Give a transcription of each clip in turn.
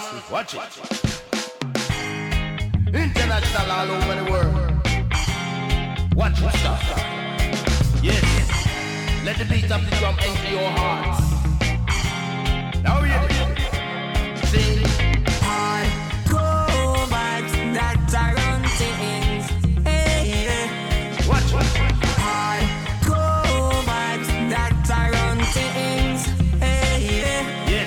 Watch it. International all over the world. Watch it stop. Yes. Let the beat of the drum enter your hearts. Now we sing. Hardcore vibes that are on things. Hey, yeah. Watch it. Hardcore vibes that are on things. Hey, yeah. Yes.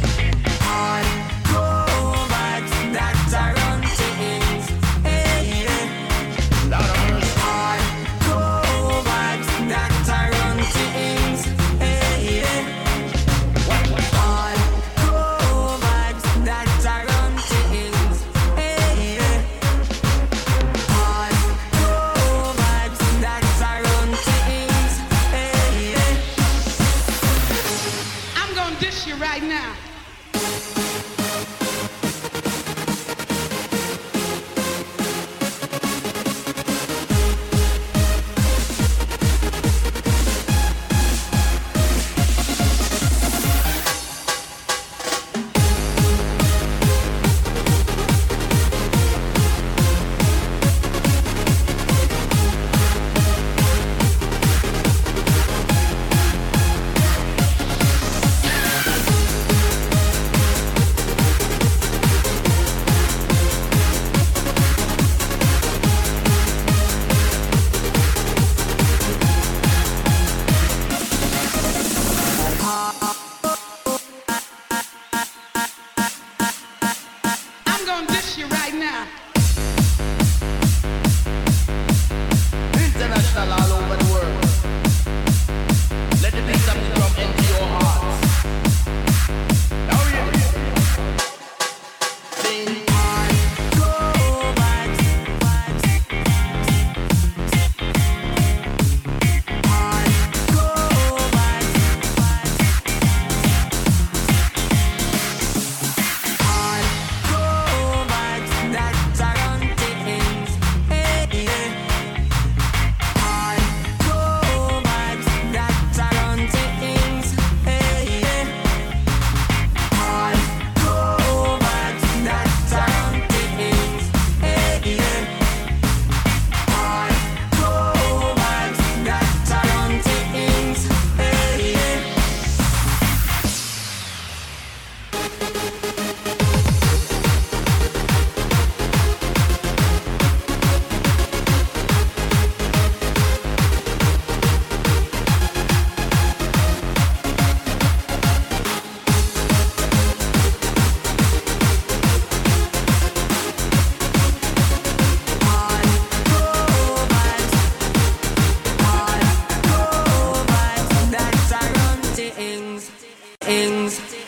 Hardcore vibes that are on things. Hey, yeah. Loud of mercy. Hardcore vibes that are on things. Hey, yeah. Watch it. Hardcore vibes that are on things. Hey, yeah. Hardcore vibes that are on things. Hey, yeah. I'm gonna dish you right now. I'm gonna dish you right now. International all over the world. Let the beat of the drum enter your hearts. Now we sing. Hardcore vibes. Hardcore vibes. Hardcore vibes that are on things. Hey, yeah. Hardcore vibes that are on things. Hey, yeah. Hardcore vibes that are on things. Hey, yeah. Hardcore vibes that are on things. Hey, yeah. Hardcore vibes. Hardcore vibes that are on things.